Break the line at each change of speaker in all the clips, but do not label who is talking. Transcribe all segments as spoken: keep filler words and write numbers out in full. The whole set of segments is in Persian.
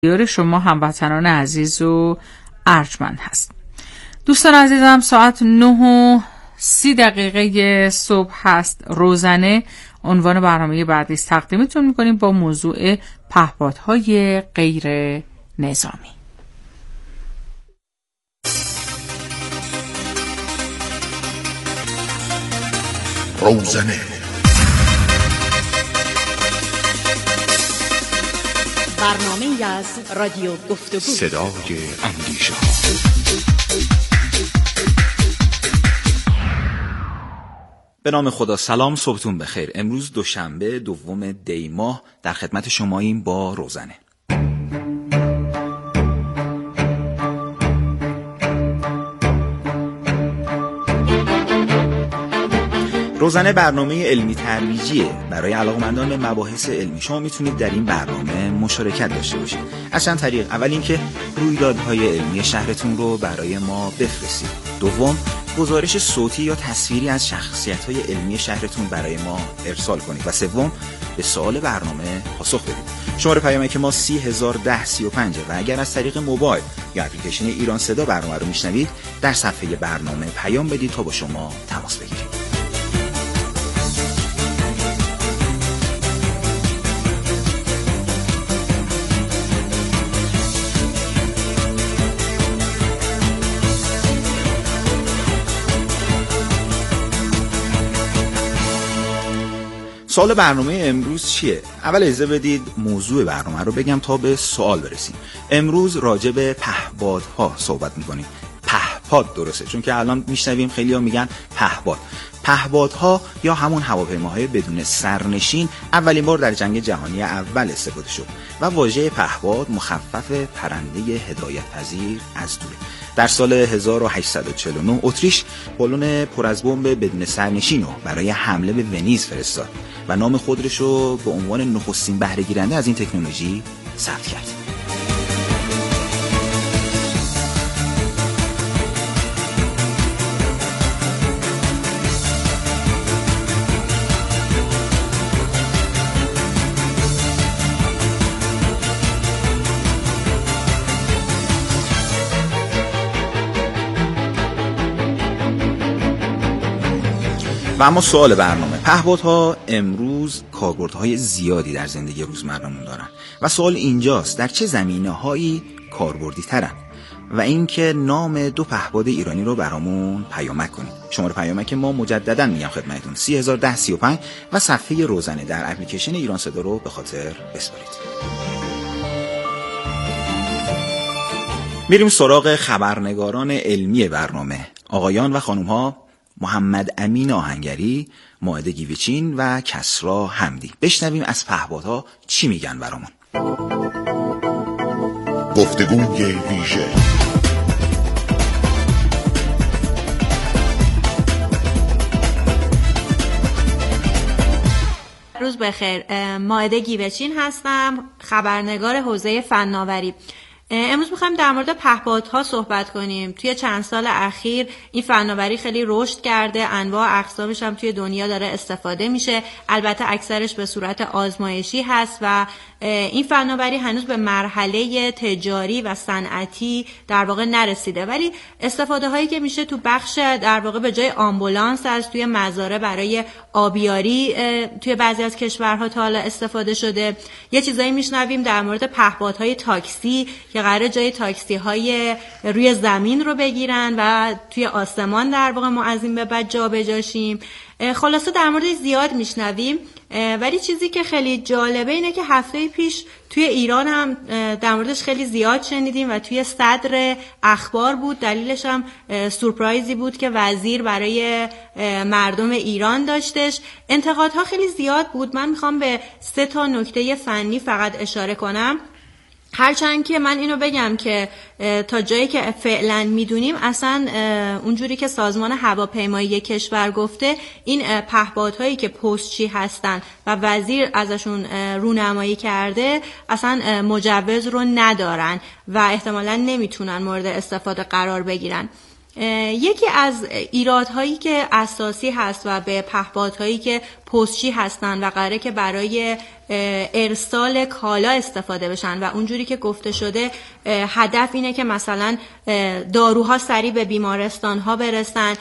دیار شما هموطنان عزیز و ارجمند هست. دوستان عزیزم، ساعت نه و سی دقیقه صبح هست. روزنه عنوان برنامه بعدی است تقدیمتون میکنیم با موضوع پهپادهای غیر نظامی.
روزنه
برنامه از رادیو گفتگو،
صدای اندیشه.
به نام خدا. سلام، صبحتون بخیر. امروز دوشنبه دوم دی ماه در خدمت شماییم با روزنه. روزنه برنامه علمی ترویجیه برای علاقه‌مندان به مباحث علمی. شما میتونید در این برنامه مشارکت داشته باشید از چند طریق. اول اینکه رویدادهای علمی شهرتون رو برای ما بفرستید. دوم، گزارش صوتی یا تصویری از شخصیت‌های علمی شهرتون برای ما ارسال کنید. و سوم، به سوال برنامه پاسخ بدید. شماره پیامک ما سی هزار و ده سی و پنج و اگر از طریق موبایل یا اپلیکیشن ایران صدا برنامه رو میشنوید، در صفحه برنامه پیام بدید تا با شما تماس بگیریم. سوال برنامه امروز چیه؟ اول اجازه بدید موضوع برنامه رو بگم تا به سوال برسیم. امروز راجع به پهپادها صحبت می‌کنیم. پهپاد درسته، چون که الان میشنویم خیلی‌ها میگن پهپاد. پهپادها یا همون هواپیماهای بدون سرنشین اولین بار در جنگ جهانی اول استفاده شد و واژه پهپاد مخفف پرنده هدایت‌پذیر از دوره. در سال هزار و هشتصد و چهل و نه اتریش بالون پر از بمب بدون سرنشین رو برای حمله به ونیز فرستاد و نام خودش رو به عنوان نخستین بهره گیرنده از این تکنولوژی ثبت کرد. و اما سوال برنامه، پهپادها امروز کاربردهای زیادی در زندگی روزمره‌مون دارن و سوال اینجاست در چه زمینه‌هایی کاربردی ترن و اینکه نام دو پهپاد ایرانی رو برامون پیامک کنید. شماره پیامک ما مجددا میگم خدمتتون سی هزار و ده سی و پنج و صفحه روزنه در اپلیکیشن ایران صدا رو به خاطر بسپارید. میریم سراغ خبرنگاران علمی برنامه. آقایان و خانوم‌ها محمد امین آهنگری، مائده گیوچین و کسرا حمدی. بشنویم از پهپادها چی میگن برامون.
گفتگوی ویژه.
روز بخیر، مائده گیوچین هستم، خبرنگار حوزه فناوری. امروز میخوایم در مورد پهپادها صحبت کنیم. توی چند سال اخیر این فناوری خیلی رشد کرده، انواع اقسامش هم توی دنیا داره استفاده میشه. البته اکثرش به صورت آزمایشی هست و این فناوری هنوز به مرحله تجاری و صنعتی در واقع نرسیده، ولی استفاده هایی که میشه تو بخش در واقع به جای آمبولانس از توی مزارع برای آبیاری توی بعضی از کشورها تا حالا استفاده شده. یه چیزایی میشنویم در مورد پهپادهای تاکسی که قراره جای تاکسی های روی زمین رو بگیرن و توی آسمان در واقع ما از این به بعد جا بجاشیم. خلاصه در مورد زیاد میشنویم، ولی چیزی که خیلی جالبه اینه که هفته پیش توی ایران هم در موردش خیلی زیاد شنیدیم و توی صدر اخبار بود. دلیلش هم سورپرایزی بود که وزیر برای مردم ایران داشتش. انتقادها خیلی زیاد بود. من میخوام به سه تا نکته فنی فقط اشاره کنم. هرچند که من اینو بگم که تا جایی که فعلا میدونیم اصلا اونجوری که سازمان هواپیمایی کشور گفته این پهپادهایی که پستچی هستن و وزیر ازشون رونمایی کرده اصلا مجوز رو ندارن و احتمالاً نمیتونن مورد استفاده قرار بگیرن. یکی از ایرادهایی که اساسی هست و به پهپادهایی که پستچی هستن و قراره که برای ارسال کالا استفاده بشن و اونجوری که گفته شده هدف اینه که مثلا داروها سریع به بیمارستان ها برسن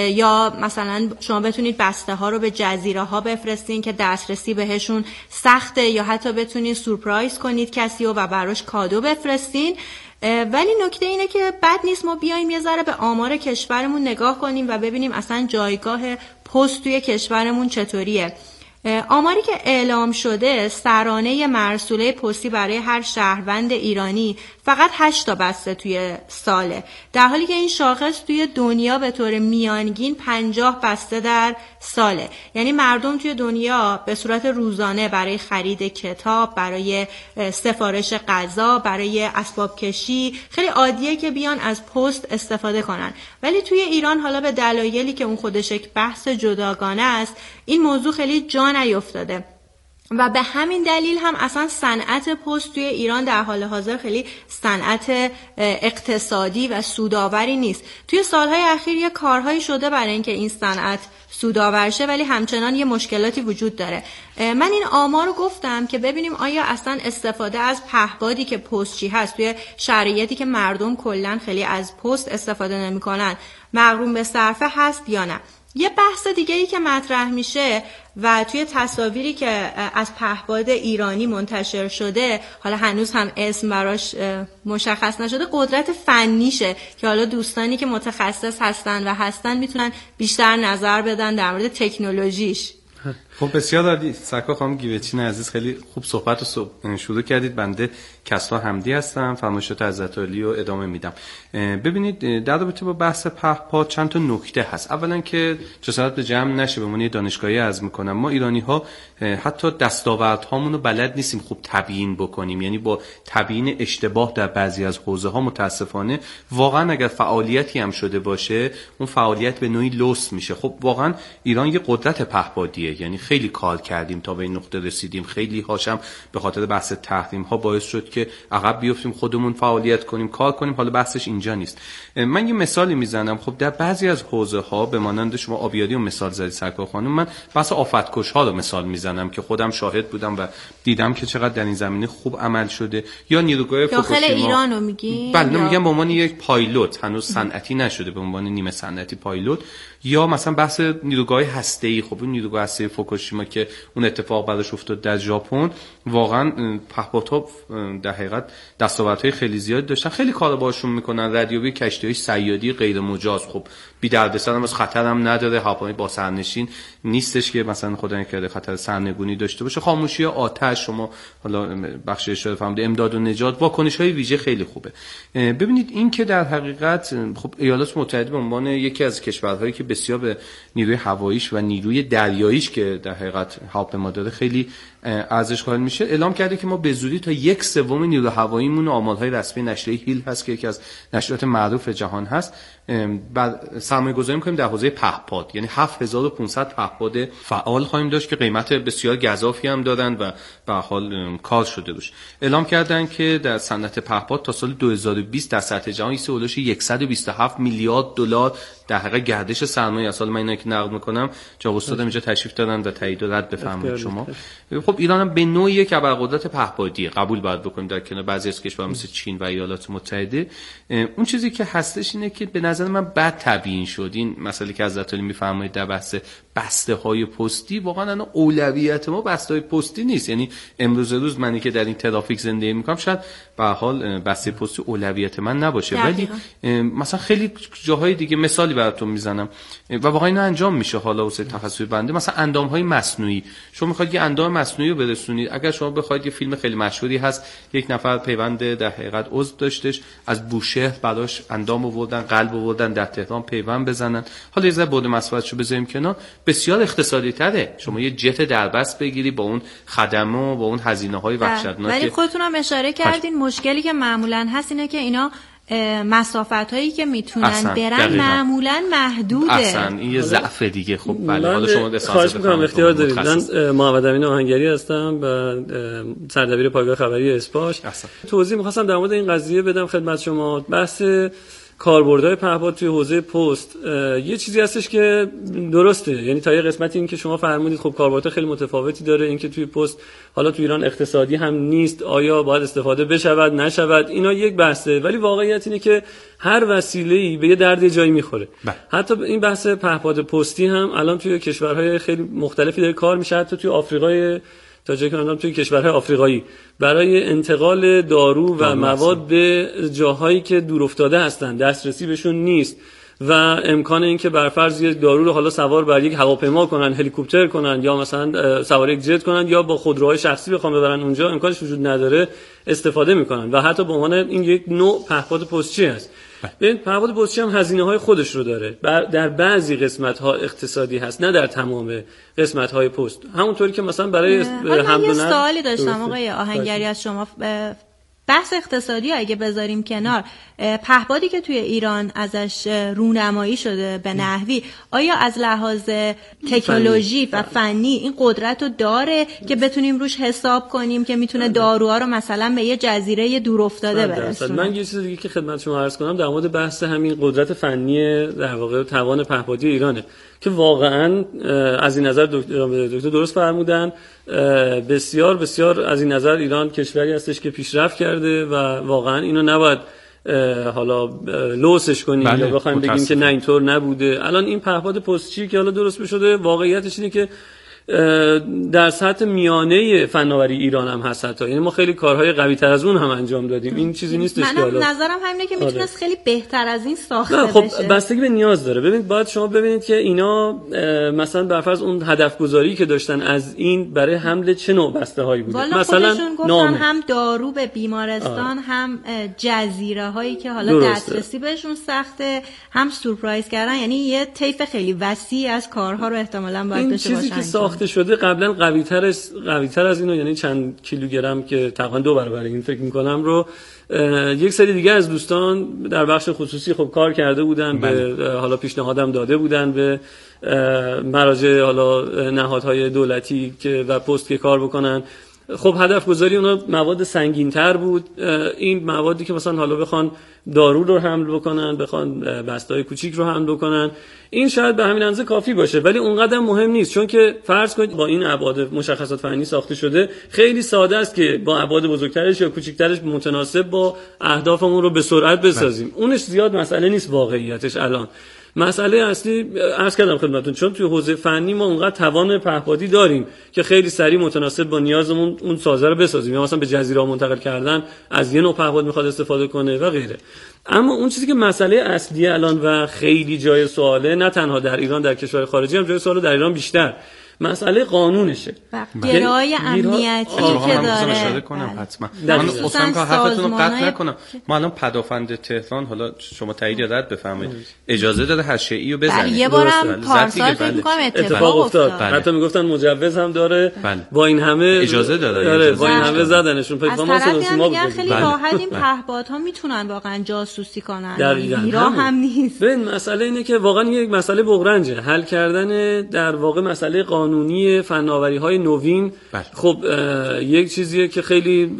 یا مثلا شما بتونید بسته ها رو به جزیره ها بفرستین که دسترسی بهشون سخته یا حتی بتونید سورپرایز کنید کسی رو و براش کادو بفرستین. ولی نکته اینه که بد نیست ما بیایم یه ذره به آمار کشورمون نگاه کنیم و ببینیم اصلا جایگاه پست توی کشورمون چطوریه. آماری که اعلام شده سرانه مرسوله پستی برای هر شهروند ایرانی فقط هشت تا بسته توی ساله، در حالی که این شاخص توی دنیا به طور میانگین پنجاه بسته در ساله. یعنی مردم توی دنیا به صورت روزانه برای خرید کتاب، برای سفارش غذا، برای اسباب کشی خیلی عادیه که بیان از پست استفاده کنن، ولی توی ایران حالا به دلایلی که اون خودش یک بحث جداگانه است این موضوع خیلی جا نیفتاده و به همین دلیل هم اصلا صنعت پست توی ایران در حال حاضر خیلی صنعت اقتصادی و سودآوری نیست. توی سالهای اخیر یه کارهایی شده برای اینکه این صنعت سودآور شه، ولی همچنان یه مشکلاتی وجود داره. من این آمار رو گفتم که ببینیم آیا اصلا استفاده از پهپادی که پستچی هست توی شرایطی که مردم کلا خیلی از پست استفاده نمی‌کنن مغروم به صرفه هست یا نه. یه بحث دیگه‌ای که مطرح میشه و توی تصاویری که از پهپاد ایرانی منتشر شده، حالا هنوز هم اسم براش مشخص نشده، قدرت فنیشه که حالا دوستانی که متخصص هستن و هستن میتونن بیشتر نظر بدن در مورد تکنولوژیش.
خب بسیار عالی. سرکار خانم گیوچین عزیز خیلی خوب صحبت رو شروع کردید. بنده کسرا حمدی هستم، فرمایشات حضرت عالی رو ادامه میدم. ببینید در رابطه با بحث پهپاد چند تا نکته هست. اولا که جسارت به جمع نشه بمون یه دانشگاهی عرض میکنم، ما ایرانی ها حتی دستاوردهامون رو بلد نیستیم خوب تبیین بکنیم، یعنی با تبیین اشتباه در بعضی از حوزه ها متاسفانه واقعا اگر فعالیتی هم شده باشه اون فعالیت به نوعی لوس میشه. خب واقعا ایران یه قدرت پهپادیه، یعنی خیلی کار کردیم تا به این نقطه رسیدیم. خیلی هاشم به خاطر بحث تحریم ها باعث شد که عقب بیفتیم، خودمون فعالیت کنیم، کار کنیم. حالا بحثش اینجا نیست. من یه مثالی میزنم. خب در بعضی از حوزه ها به مانند شما آبیاری رو مثال زدید سرکار خانم، من بحث آفتکش ها رو مثال میزنم که خودم شاهد بودم و دیدم که چقدر در این زمینه خوب عمل شده. یا نیروگاه
داخل ایران رو میگی؟
بله میگم به عنوان یک پایلوت، هنوز صنعتی نشده، به عنوان نیمه صنعتی پایلوت. یا مثلا بحث نیروگاه هسته‌ای. خب این نیروگاه هسته‌ای فوکوشیما که اون اتفاق بعدش افتاد در ژاپن، واقعا پهپادها در حقیقت دستاوردهای خیلی زیاد داشتن، خیلی کار باشون میکنن. ردیابی کشتی‌های صیادی غیر مجاز، خب بی دردسر هم از خطر هم نداره، هواپیمای با سرنشین نیستش که مثلا خدا نکرده خطر سرنگونی داشته باشه. خاموشی آتش، شما حالا بخش اشاره فرمودید، امداد و نجات، واکنش‌های ویژه خیلی خوبه. ببینید این که در حقیقت خب ایالات متحده به عنوان یکی از کشورهایی که بسیار به نیروی هواییش و نیروی دریاییش که در حقیقت هواپیما داره خیلی ارزش قائل میشه، اعلام کرده که ما به زودی تا یک سوم نیروی هواییمون، آمارهای رسمی نشریه هیل هست که یکی از نشریات معروف جهان هست، بعد سرمایه گذاری میکنیم در حوزه پهپاد. یعنی هفت هزار و پانصد پهپاد فعال خواهیم داشت که قیمت بسیار گزافی هم دارن و به حال کار شده روش. اعلام کردن که در صنعت پهپاد تا سال دو هزار و بیست در سطح جهان ایسه اولش صد و بیست و هفت میلیارد دلار در حقیقت گردش سرمایه. اصلا من اینا که نقد میکنم جا استادم اینجا تشریف دادن و تایید و رد بفرمایید شما. خب ایران هم به نوعی که ابرقدرت پهپادی قبول باید بکنیم در کنار بعضی از کشورها مثل چین و ایالات متحده. اون چیزی که هستش اینه که به نظر من بد تبیین شد. این مسئله که حضرت علی میفرمایید در بحث بسته های پستی، واقعا انا اولویت ما بسته های پستی نیست. یعنی امروز روز منی که در این ترافیک زندگی میکنم شاید به هر حال بسته پستی اولویت من نباشه، ولی مثلا خیلی جاهای دیگه مثالی براتون میزنم و واقعا اینا انجام میشه. حالا واسه تخصصی بنده مثلا اندام های مصنوعی، شما میخواید یه اندام مصنوعی رو برسونید، اگر شما بخواید یه فیلم خیلی مشهوری هست، یک نفر پیوند در حقیقت عضو داشتش، از بوشهر براش اندام آوردن، قلب آوردن، در تهران پیوند بزنن. حالا یه ذره بود مسئولیتشو بذاریم کنار، بسیار اقتصادی تره شما یه جت دربست بگیری با اون خدمه و با اون هزینه‌های وحشتناک.
ولی خودتون هم اشاره کردین هش. مشکلی که معمولاً هست اینه که اینا مسافتایی که میتونن برن دقیقا. معمولاً محدوده.
اصلا این یه ضعف دیگه. خب بله حالا شما
خواهش می‌کنم اختیار دارید. من محمد امین آهنگری هستم و سردبیر پایگاه خبری اسپاش. توضیح می‌خواستم در مورد این قضیه بدم خدمت شما. بحث کاربردهای پهپاد توی حوزه پست یه چیزی هستش که درسته، یعنی تا یه قسمتی این که شما فرمودید خب کاربردها خیلی متفاوتی داره، این که توی پست حالا توی ایران اقتصادی هم نیست، آیا باید استفاده بشود نشود، اینا یک بحثه، ولی واقعیت اینه که هر وسیله‌ای به یه درد جایی میخوره. حتی این بحث پهپاد پستی هم الان توی کشورهای خیلی مختلفی داره کار میشه، حتی توی آفریقای تا جایی که من توی کشورهای آفریقایی برای انتقال دارو و مواد به جاهایی که دور افتاده هستن، دسترسی بهشون نیست و امکان این که بر فرض یک دارو رو حالا سوار بر یک هواپیما کنن، هلیکوپتر کنن یا مثلا سوار یک جت کنن یا با خودروهای شخصی بخوام ببرن اونجا، امکانش وجود نداره، استفاده میکنن و حتی به عنوان این یک نوع پهپاد پستچی است. ببین پهپاد پستچی هم هزینه‌های خودش رو داره، در بعضی قسمت‌ها اقتصادی هست، نه در تمام قسمت‌های پست. همونطوری که مثلا برای
حمل و نقل. یه سوالی داشتم آقای آهنگری از شما، بحث اقتصادی اگه بذاریم کنار، پهپادی که توی ایران ازش رونمایی شده به نحوی، آیا از لحاظ تکنولوژی و فنی این قدرت رو داره که بتونیم روش حساب کنیم که میتونه داروها رو مثلا به یه جزیره دور افتاده برسونه؟
من یه چیز دیگه که خدمت شما عرض کنم در مورد بحث همین قدرت فنی در واقع توان پهپادی ایرانه که واقعا از این نظر دکتر درست فرمودن، بسیار بسیار از این نظر ایران کشوری هستش که پیشرفت کرده و واقعا اینو نباید حالا لوسش کنیم یا بخوایم بگیم که نه اینطور نبوده. الان این پهپاد پستچی که حالا درست بشده، واقعیتش اینه که در سطح میانه فناوری ایران هم هست، حتی یعنی ما خیلی کارهای قوی تر از اون هم انجام دادیم. این چیزی نیستش که
حالا نظرم همینه که میتونست خیلی بهتر از این ساخته
نه خب
بشه.
بستگی به نیاز داره. ببینید باید شما ببینید که اینا مثلا بر فرض اون هدف گذاری که داشتن از این برای حمل چه نوع بسته هایی بوده، مثلا
گفتن هم دارو به بیمارستان، آه. هم جزیره هایی که حالا دسترسی بهشون سخته، هم سورپرایز کردن، یعنی یه طیف خیلی وسیع از کارها رو احتمالاً باید بشه
باشه. شده قبلا قوی تر از قوی تر از اینو، یعنی چند کیلوگرم که تقریبا دو برابر این فکر می‌کنم رو یک سری دیگه از دوستان در بخش خصوصی خب کار کرده بودن، بله. به حالا پیشنهادم داده بودن به مراجع حالا نهادهای دولتی که و پست که کار بکنن. خب هدف گذاری اونا مواد سنگین‌تر بود، این موادی که مثلا حالا بخوان دارو رو حمل بکنن، بخوان بسته‌های کوچیک رو حمل بکنن، این شاید به همین اندازه کافی باشه، ولی اونقدر مهم نیست، چون که فرض کنید با این ابعاد مشخصات فنی ساخته شده، خیلی ساده است که با ابعاد بزرگترش یا کوچیکترش متناسب با اهدافمون رو به سرعت بسازیم. اونش زیاد مسئله نیست واقعیتش. الان مسئله اصلی عرض کردم خدمتتون، چون توی حوزه فنی ما اونقدر توان پهپادی داریم که خیلی سریع متناسب با نیازمون اون سازه رو بسازیم، یا مثلا به جزیره منتقل کردن از یه نوع پهپاد میخواد استفاده کنه و غیره. اما اون چیزی که مسئله اصلی الان و خیلی جای سواله، نه تنها در ایران، در کشور خارجی هم جای سواله، در ایران بیشتر مسئله قانونشه،
گرای امنیتی که داره.
اشاره کنم حتما. من اصلا که حرفتون رو قطع نکنم. ما الان پدافند تهران، حالا شما تایید رد بفرمایید، اجازه داده حشه‌ای رو بزنه.
یه بارم پارسال فکر می‌کنم اتفاق افتاد.
حتی میگفتن مجوز هم داره، با این همه
اجازه داره.
داره با این همه زدنشون.
فکر کنم سلسی ما بود. خیلی راحت این پهپادها میتونن واقعا جاسوسی کنن. ایران هم نیست.
ببین مسئله اینه که واقعا یک مسئله بغرنجه. حل کردن در واقع مسئله قانونی فناوری‌های نوین. خب یک چیزیه که خیلی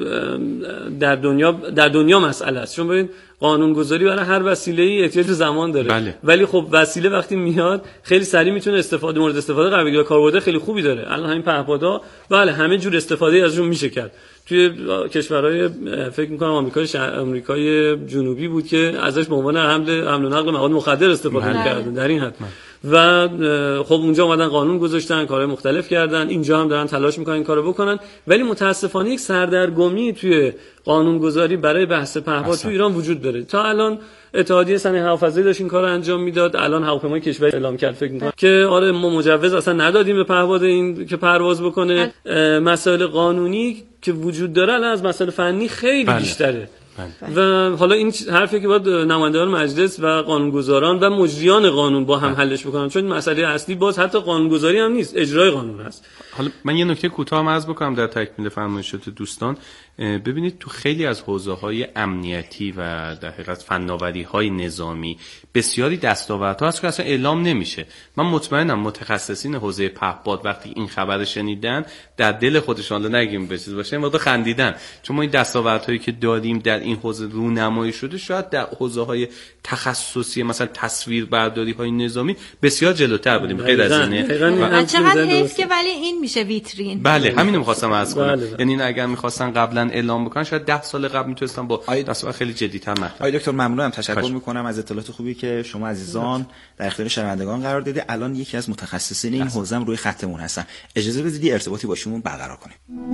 در دنیا در دنیا مسئله است. چون ببین قانونگذاری برای هر وسیله‌ای احتیاج زمان داره. بله. ولی خب وسیله وقتی میاد خیلی سریع میتونه استفاده مورد استفاده قرار بگیره، کاربرد خیلی خوبی داره. الان همین پهپادها بله همه جور استفاده ازشون میشه کرد. توی کشورهای فکر می‌کنم آمریکای آمریکای جنوبی بود که ازش به عنوان حمل حمل و نقل مواد مخدر استفاده می‌کردن در این حد. و خب اونجا اومدن قانون گذاشتن، کارهای مختلف کردن، اینجا هم دارن تلاش میکنن این کارو بکنن، ولی متاسفانه یک سردرگمی توی قانونگذاری برای بحث پهپاد تو ایران وجود داره. تا الان اتحادیه صنایع هوافضایی داشت این کارو انجام میداد، الان هواپیمای کشوری اعلام کرد فکر میکنم که آره ما مجوز اصلا ندادیم به پهپاد این که پرواز بکنه. مسائل قانونی که وجود داره الان از مسائل فنی خیلی بله. بیشتره. و حالا این حرفی که باید نمایندگان مجلس و قانونگذاران و مجریان قانون با هم حلش بکنن، چون مسئله اصلی باز حتی قانونگذاری هم نیست، اجرای قانون هست.
حالا من یه نکته کوتاه عرض بکنم در تکمیل فرمایشات دوستان. ببینید تو خیلی از حوزه‌های امنیتی و در حقیقت فناوری‌های نظامی بسیاری دستاوردها هست که اصلا اعلام نمیشه. من مطمئنم متخصصین حوزه پهپاد وقتی این خبر شنیدن در دل خودشون، الان نگیم به چیز باشه، این وقت خندیدن، چون ما این دستاوردهایی که داریم در این حوزه رونمایی شده شاید در حوزه‌های تخصصی مثلا تصویربرداری‌های نظامی بسیار جلوتر بودیم غیر از اینه.
چقدر حیف که ولی این میشه ویترین.
بله همینو می‌خواستم عرض کنم.
بله.
یعنی اگر می‌خواستن قبلا اعلام بکنن شاید ده سال قبل میتونستن با دستاورد خیلی جدی‌تر مطرح.
آقای دکتر ممنونم، تشکر میکنم از اطلاعات خوبی که شما عزیزان در اختیار شنوندگان قرار دادید. الان یکی از متخصصین این حوزه روی خطمون هستن، اجازه بدید ارتباطی با شما برقرار کنیم.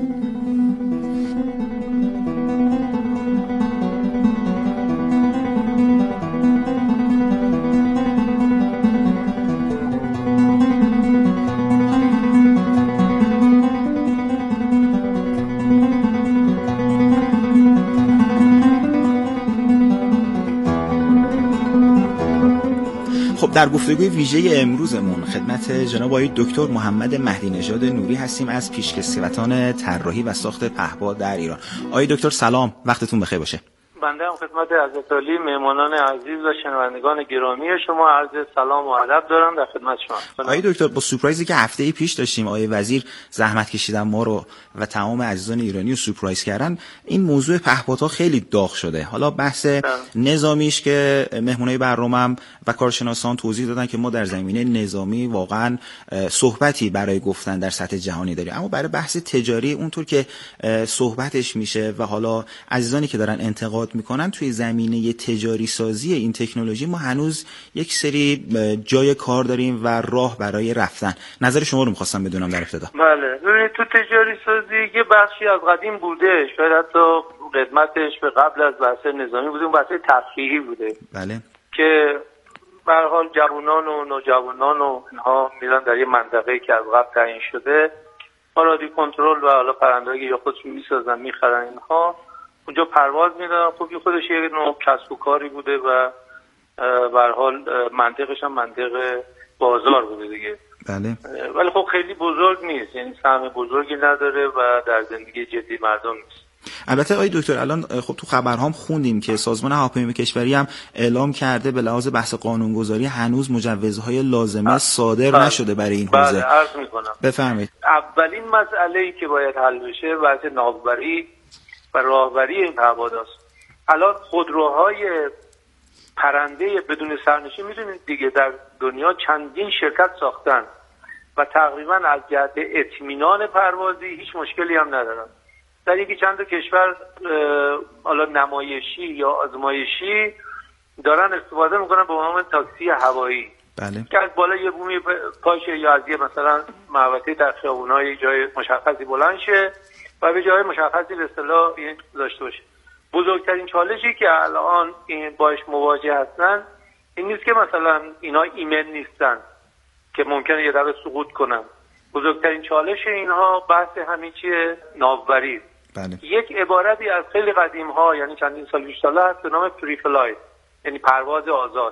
در گفتگوی ویژه امروزمون خدمت جناب آقای دکتر محمد مهدی نژاد نوری هستیم از پیشکسوتان طراحی و ساخت پهپاد در ایران. آقای دکتر سلام، وقتتون بخیر باشه.
بنده هم خدمت حضرت عالی، مهمانان عزیز و شنوندگان گرامی شما عرض سلام و ادب دارم در خدمت شما.
آقای دکتر، با سورپرایزی که هفته پیش داشتیم آقای وزیر زحمت کشیدن ما رو و تمام عزیزان ایرانی رو سورپرایز کردن، این موضوع پهپادها خیلی داغ شده. حالا بحث نظامیش که مهمونای برنامه‌ام و کارشناسان توضیح دادن که ما در زمینه نظامی واقعا صحبتی برای گفتن در سطح جهانی داریم، اما برای بحث تجاری اونطور که صحبتش میشه و حالا عزیزانی که دارن انتقاد میکنن توی زمینه تجاری سازی این تکنولوژی، ما هنوز یک سری جای کار داریم و راه برای رفتن. نظر شما رو میخواستم بدونم در ابتدا.
بله، ببینید تو تجاری سازی یه بخشی از قدیم بوده، شاید حتی قدمتش به قبل از بحث نظامی بوده، اون بحث تفریحی بوده.
بله.
که به هر حال جوانان و نوجوانان و اینها میرن در یه منطقه‌ای که از قبل تعیین شده، رادیو کنترل و حالا پرنده‌ای یا خودشون میسازن میخرن، اینها اونجا پرواز میدن. خب این خودش یه نوع کسب و کاری بوده و به هر حال منطقش هم منطق بازار بوده دیگه.
بله.
ولی خب خیلی بزرگ نیست، یعنی سهم بزرگی نداره و در زندگی جدی مردم نیست.
البته آقای دکتر الان خب تو خبرهام خوندیم که سازمان هواپیمایی کشوری هم اعلام کرده به لحاظ بحث قانونگذاری هنوز مجوزهای لازمه صادر بله. نشده برای این حوزه.
بله عرض میکنم.
بفرمایید.
اولین مسئله‌ای که باید حل بشه بحث ناوبری و راهبری این پهپادهاست. الان خودروهای پرنده بدون سرنشین میدونید دیگه در دنیا چندین شرکت ساختن و تقریبا از جهت اطمینان پروازی هیچ مشکلی هم ندارن. در یکی چند تا کشور حالا نمایشی یا آزمایشی دارن استفاده میکنن به عنوان تاکسی هوایی.
بله.
که از بالا یه بومی پاشه یا از یه مثلا محوطه در خیابونای جای مشخصی بلند شه و به جای مشخصی به اصطلاح این داشته باشه. بزرگترین چالشی که الان این باش مواجه هستن این نیست که مثلا اینا ایمن نیستن که ممکنه یه دفعه سقوط کنن. بزرگترین چالش اینها بحث همین چیه؟ ناوبری.
بله.
یک عبارتی از خیلی قدیم ها، یعنی چندین سال پیش هست به نام فری فلای، یعنی پرواز آزاد.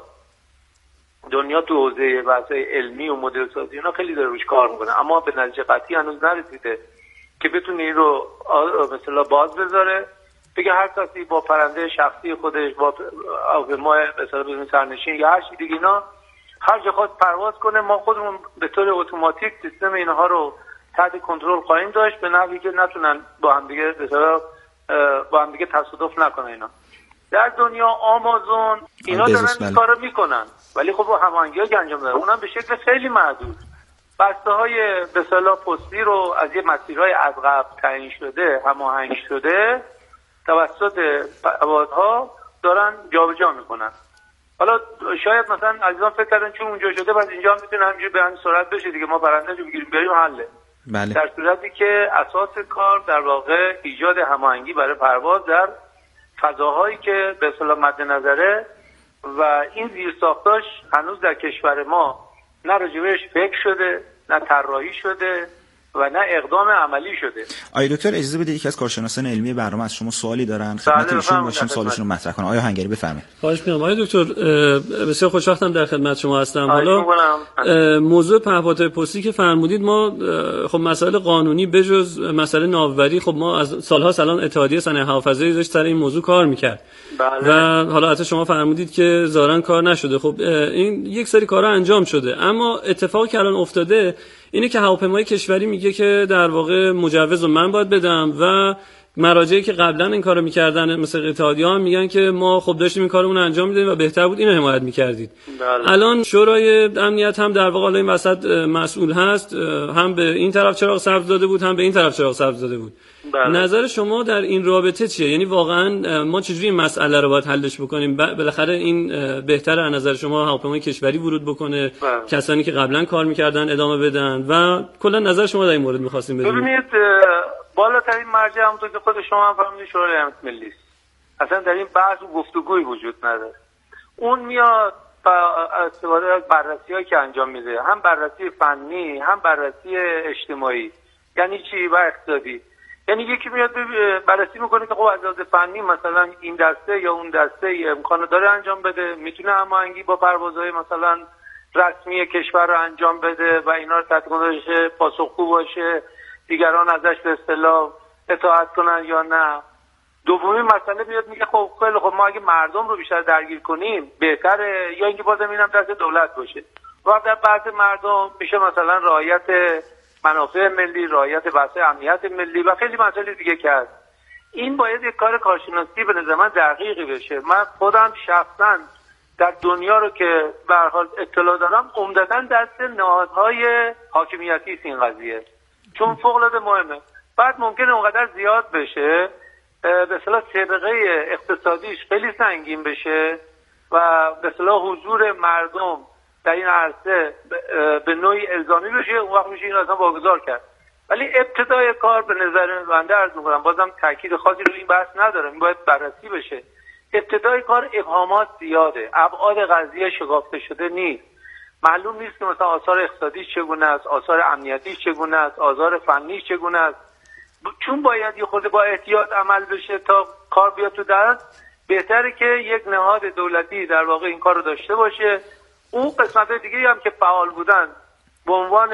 دنیا تو حوزه بحث علمی و مدل سازی اینا خیلی داره روش کار میکنه، اما به نتیجه قطعی هنوز نرسیده که بتونه این رو مثلا باز بذاره، بگه هر کسی با پرنده شخصی خودش با هواپیمای مثلا بدون سرنشین یا هر چیز دیگه اینا هر جا خواست پرواز کنه، ما خودمون به طور اتوماتیک سیستم اینها رو تحت کنترل خواهیم داشت به نحوی که نتونن با هم دیگه مثلا با هم دیگه تصادف نکنن. اینا در دنیا آمازون اینا دارن این کارو میکنن، ولی خب با هماهنگی‌ها که انجام دادن اونم به شکل خیلی محدود. بسته‌های به اصطلاح پستی رو از یه مسیرهای از قبل تعیین شده هماهنگ شده توسط پهپادها دارن جابجا میکنن. حالا شاید مثلا عزیزان فکر کردن چون اونجا شده بعد اینجا هم میتونه همینجوری به همین سرعت بشه دیگه، ما پرنده رو بگیریم بریم حله.
بله.
در صورتی که اساس کار در واقع ایجاد هماهنگی برای پرواز در فضاهایی که به اصطلاح مد نظره و این زیرساختاش هنوز در کشور ما نه راجبش فکر شده نه طراحی شده و نه اقدام عملی شده.
آقای دکتر اجازه بدید یکی از کارشناسان علمی برنامه از شما سوالی دارن، خدمت ایشون باشیم سوالشون رو مطرح کنن. آقای آهنگری بفرمایید.
خواهش می‌کنم. آقای دکتر بسیار خوشوقتم در خدمت شما هستم. حالا موضوع پهپادهای پستی که فرمودید، ما خب مسائل قانونی بجز مسئله ناوبری، خب ما از سال‌ها سالان اتحادیه صنایع هوافضایی داشت سر این موضوع کار می‌کرد.
بله.
و حالا حتی شما فرمودید که ظاهراً کار نشده. خب این یک سری کارا انجام شده، اما اتفاقی که الان افتاده اینه که هواپیمای کشوری میگه که در واقع مجوز رو من باید بدم و مراجعی که قبلا این کارو میکردن مثل اتحادیه ها میگن که ما خب داشتیم این کارمون رو انجام میدادیم و بهتر بود اینو حمایت میکردید.
بله.
الان شورای امنیت هم در واقع این وسط مسئول هست، هم به این طرف چراغ سبز داده بود هم به این طرف چراغ سبز داده بود.
بله.
نظر شما در این رابطه چیه؟ یعنی واقعا ما چجوری این مسئله رو باید حلش بکنیم؟ بالاخره این بهتره از نظر شما هواپیمای کشوری ورود بکنه،
بله.
کسانی که قبلا کار میکردن ادامه بدن و کلا نظر شما در این مورد می‌خواستیم بدونیم.
ببینید بالاترین مرجع همونطور که خود شما هم فرمودید شورای امنیت ملی است. اصلا در این بحث و گفتگویی وجود نداره. اون میاد استفاده از بررسی‌هایی که انجام میده، هم بررسی فنی هم بررسی اجتماعی. یعنی چی؟ و اقتصادی. یعنی یکی میاد بررسی میکنه که خب از لحاظ فنی مثلا این دسته یا اون دسته امکان داره انجام بده، میتونه هماهنگی با پروازهای مثلا رسمی کشور رو انجام بده و اینا رو تحت کنترل پاسخگو باشه، دیگران ازش به اصطلاح اطاعت کنن یا نه. دومی مسئله میاد میگه خب خیلی خب ما اگه مردم رو بیشتر درگیر کنیم بهتره یا اینکه بازم اینم دست دولت باشه. و در بعض مردم میشه مثلا رعایت منافع ملی، رعایت بحث امنیت ملی و خیلی مسائل دیگه که هست. این باید یک کار کارشناسی به نظر من دقیقی بشه. من خودم شخصا در دنیا رو که به هر حال اطلاع دارم عمدتاً دست نهادهای حاکمیتی است این قضیه، چون فوق العاده مهمه. بعد ممکنه اونقدر زیاد بشه به اصطلاح سابقه اقتصادیش خیلی سنگین بشه و به اصطلاح حضور مردم در این عرصه به نوعی الزامی بشه، اون وقت میشه این اصلا واگذار کرد. ولی ابتدای کار به نظر بنده عرض می‌کنم، بازم تاکید خاصی رو این بحث ندارم، این باید بررسی بشه. ابتدای کار ابهامات زیاده، ابعاد قضیه شکافته شده نیست، معلوم نیست که مثلا آثار اقتصادی چگونه است، آثار امنیتی چگونه است، آثار فنی چگونه است. چون باید یه خورده با احتیاط عمل بشه تا کار بیاد تو دست، بهتره که یک نهاد دولتی در واقع این کار رو داشته باشه. اون قسمت‌های دیگه هم که فعال بودن به عنوان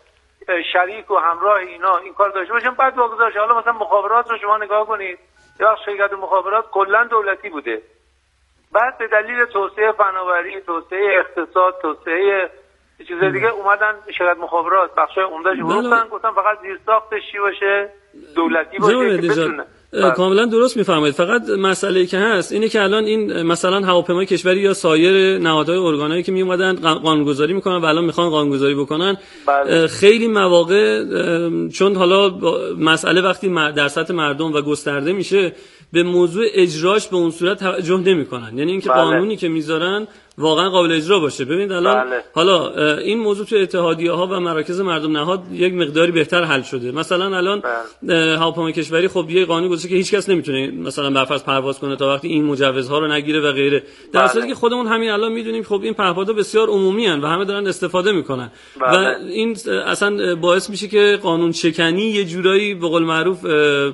شریک و همراه اینا این کار داشته باشن، بعد واگذار شه. حالا مثلا مخابرات رو شما نگاه کنید، یا شرکت مخابرات کلا دولتی بوده، بعد به دلیل توسعه فناوری، توسعه اقتصاد، توسعه چیز دیگه اومدن شرکت مخابرات بخشای عمده‌اش فروختن، گفتن فقط زیرساختش چی باشه، دولتی باشه که بتونه.
کاملا درست میفرمایید. فقط مسئله که هست اینه که الان این مثلا هواپیمای کشوری یا سایر نهادهای ارگانایی که می اومدن قانونگذاری میکنن و الان میخوان قانونگذاری بکنن، بله. خیلی مواقع چون حالا مسئله وقتی در سطح مردم و گسترده میشه به موضوع اجراش به اون صورت توجه نمیکنن، یعنی اینکه بله. قانونی که میذارن واقعا قابل اجرا باشه. ببینید الان بله. حالا این موضوع تو اتحادیه ها و مراکز مردم نهاد یک مقداری بهتر حل شده. مثلا الان بله. هواپیمای کشوری خب یه قانون گذاشته که هیچ کس نمیتونه مثلا برفرض پرواز کنه تا وقتی این مجوزها رو نگیره و غیره، در بله. صورتی که خودمون همین الان میدونیم خب این پهپادها بسیار عمومی ان و همه دارن استفاده میکنن بله. و این اصلا باعث میشه که قانون شکنی یه جورایی به قول معروف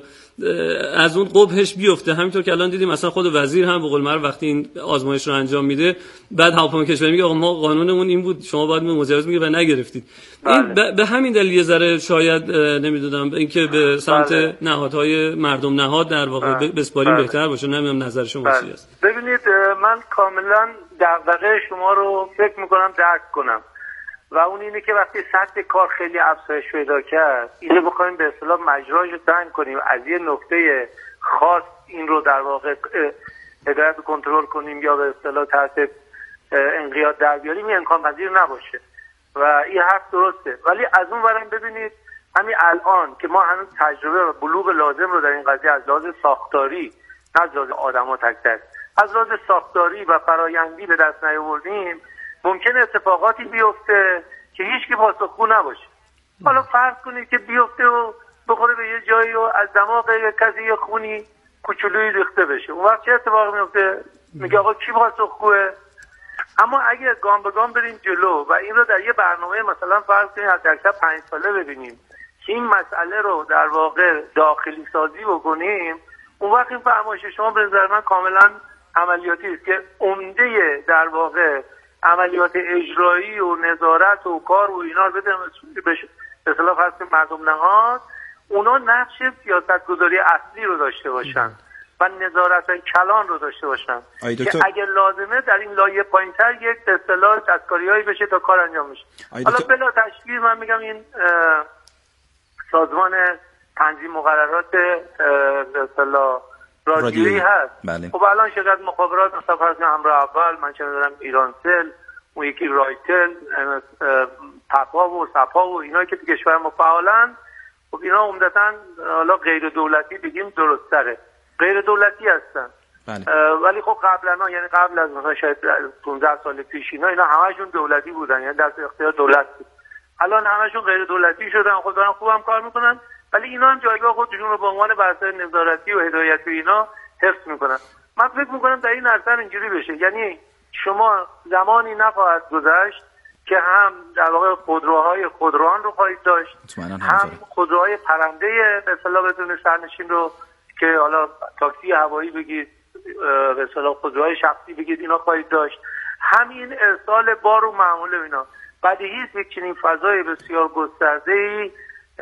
از اون قبحش بیفته. همینطور که الان دیدیم مثلا خود وزیر هم به قول معروف وقتی این آزمایش رو انجام میده بعد هواپیمای کشوری میگه آقا ما قانونمون این بود شما باید مجوز میگه و نگرفتید. بله. این به همین دلیل یه ذره شاید نمیدونم اینکه به سمت بله. نهادهای مردم نهاد در واقع بله. بسپاریم بله. بهتر باشه. نمیدونم نظر شما بله. چی است.
ببینید من کاملا دغدغه شما رو فکر میکنم درک کنم و اون اینه که وقتی سطح کار خیلی افزایش پیدا کرد اینو بخوایم به اصطلاح مجراش رو تعیین کنیم، از یه نقطه خاص این رو در واقع هدایت کنترل کنیم یا به اصطلاح تحت انقیاد در بیاریم، این امکان پذیر نباشه و این حرف درسته. ولی از اون ورم ببینید همین الان که ما هنوز تجربه و بلوغ لازم رو در این قضیه از لحاظ ساختاری، نه از لحاظ آدم‌ها تک تک، از لحاظ ساختاری و فرآیندی به دست نیاوردیم، ممکنه اتفاقاتی بیفته که هیچ کی پاسخگو نباشه. حالا فرض کنید که بیفته و بخوره به یه جایی و از دماغ یک کسی یه خونی کوچولویی ریخته بشه، اون وقت چه اتفاقی میفته؟ میگه آقا کی پاسخگوه؟ اما اگه گام به گام بریم جلو و این رو در یه برنامه مثلا فرض کنید حداکثر پنج ساله ببینیم که این مسئله رو در واقع داخلی سازی بکنیم، اون وقت این فرمایش شما به نظر من کاملا عملیاتی است که عمده در واقع عملیات اجرایی و نظارت و کار و اینا رو بده به اصطلاح خاص مردم نهاد، اونا نقش سیاستگذاری اصلی رو داشته باشن و نظارت کلان رو داشته باشن که اگر لازمه در این لایه پایین‌تر یک اصطلاح دستکاری‌هایی بشه تا کار انجام بشه. حالا بلا تشکیل من میگم این سازمان تنظیم مقررات به اصطلاح رادیویی هست.
بله.
خب الان شرکت مخابرات مثلا فرض همراه اول، من چه می‌دونم ایرانسل، اون یکی رایتل، پپا و سپا و اینا که تو کشور ما فعالن، خب اینا عمدتاً حالا غیر دولتی بگیم درست‌تره، غیر دولتی هستن.
بله.
ولی خب قبلا یعنی قبل از مثلا شاید پانزده سال پیش اینا اینا همشون دولتی بودن، یعنی دست اختیار دولت بود. الان همشون غیر دولتی شدن، خود دارن خوبم کار میکنن، ولی اینا هم جایگاه خودشون رو به عنوان بحث‌های نظارتی و هدایتی اینا حفظ میکنن. من فکر میکنم در این اثر اینجوری بشه، یعنی شما زمانی نخواهد گذشت که هم در واقع خودروهای خودروان رو خواهید داشت، هم خودروهای پرنده به اصطلاح بدون سرنشین رو که حالا تاکسی هوایی بگید، به اصطلاح خودروهای شخصی بگید، اینا خواهید داشت. همین ارسال بار و معامله اینا بدیهی است یک چنین فضای بسیار گسترده‌ای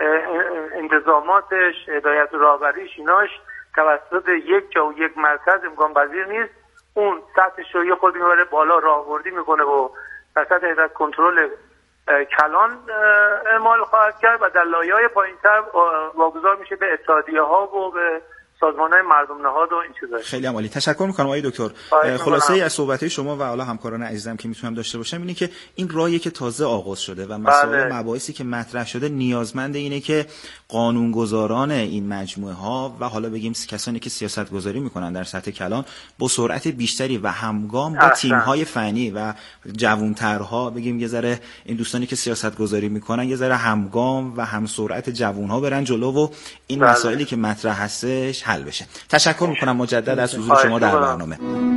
انتظاماتش، هدایت و راهبریش ایناش توسط یک جا و یک مرکز امکان پذیر نیست. اون سطحش رو یه خود میبره بالا، راهبردی میکنه و وسط هدایت کنترل کلان اعمال خواهد کرد و در لایه‌های پایین‌تر واگذار میشه به اتحادیه‌ها و به سازمان‌های مردم نهاد و این چیزا.
خیلی عالی، تشکر می‌کنم آقای دکتر. خلاصه ای از صحبت‌های شما و حالا همکاران عزیزم که میتونم داشته باشم اینه که این راهی که تازه آغاز شده و مسائل مباحثی که مطرح شده نیازمند اینه که قانونگذاران این مجموعه‌ها و حالا بگیم کسانی که سیاست‌گذاری می‌کنن در سطح کلان با سرعت بیشتری و همگام با تیم‌های فنی و جوان‌ترها بگیم یه ذره این دوستانی که سیاست‌گذاری می‌کنن یه ذره همگام و هم سرعت جوان‌ها برن جلو و این بله. مسائلی که مطرح هستش حل بشه. تشکر میکنم مجدد از حضور شما در برنامه.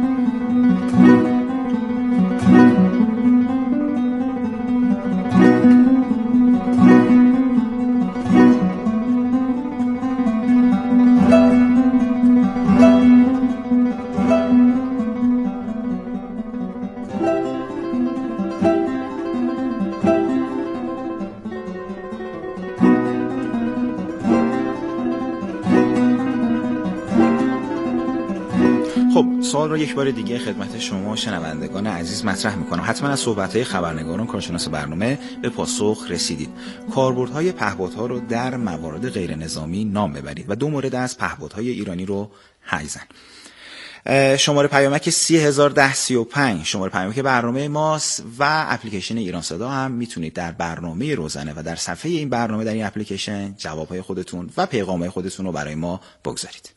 سوال رو یک بار دیگه خدمت شما شنوندگان عزیز مطرح میکنم. حتما از صحبت‌های خبرنگاران کارشناس برنامه به پاسخ رسیدید. کاربردهای پهپادها رو در موارد غیر نظامی نام ببرید و دو مورد از پهپادهای ایرانی رو حیزن. شماره پیامک سی هزار ده سی و پنج شماره پیامک برنامه ماست و اپلیکیشن ایران صدا هم میتونید در برنامه روزانه و در صفحه این برنامه در این اپلیکیشن جوابهای خودتون و پیغامهای خودتون رو برای ما بگذارید.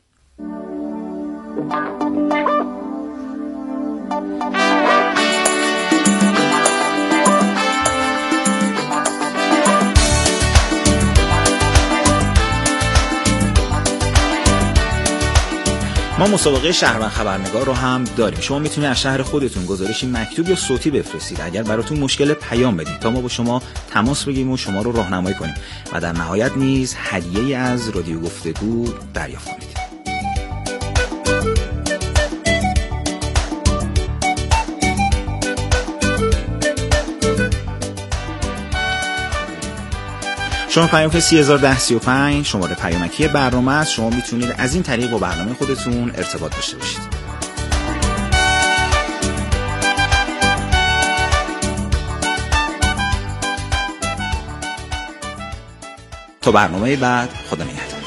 ما مسابقه شهروند خبرنگار رو هم داریم. شما میتونید از شهر خودتون گزارشی مکتوب یا صوتی بفرستید اگر براتون مشکل پیام بدید تا ما با شما تماس بگیریم و شما رو راهنمایی کنیم و در نهایت نیز هدیه‌ای از رادیو گفتگو دریافت کنید. شما پیامک سی هزار ده سی و پنج شماره پیامکی برنامه است. شما میتونید از این طریق با برنامه خودتون ارتباط داشته باشید. تا برنامه بعد، خدا نگهدار.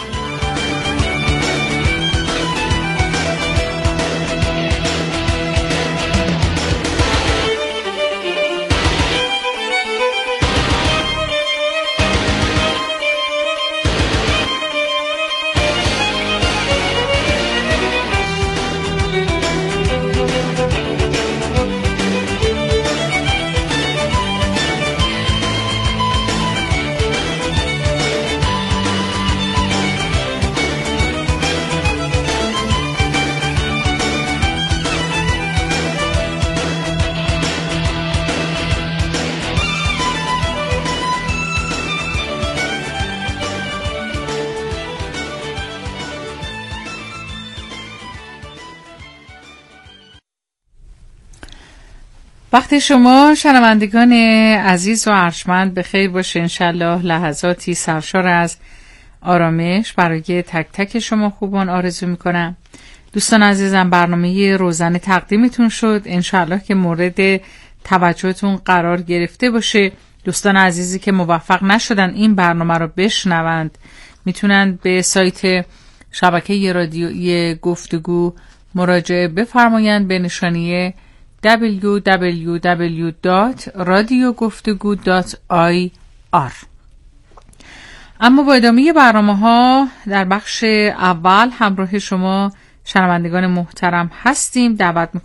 وقتی شما شنوندگان عزیز و ارجمند به خیر باشه. انشالله لحظاتی سرشار از آرامش برای تک تک شما خوبان آرزو میکنم. دوستان عزیزم، برنامه روزانه تقدیمتون شد. انشالله که مورد توجهتون قرار گرفته باشه. دوستان عزیزی که موفق نشدن این برنامه رو بشنوند میتونن به سایت شبکه رادیویی گفتگو مراجعه بفرمایند به نشانی دبلیو دبلیو دبلیو دات رادیو گفتگو دات آی آر. اما با ادامه برنامه ها در بخش اول همراه شما شنوندگان محترم هستیم. دعوت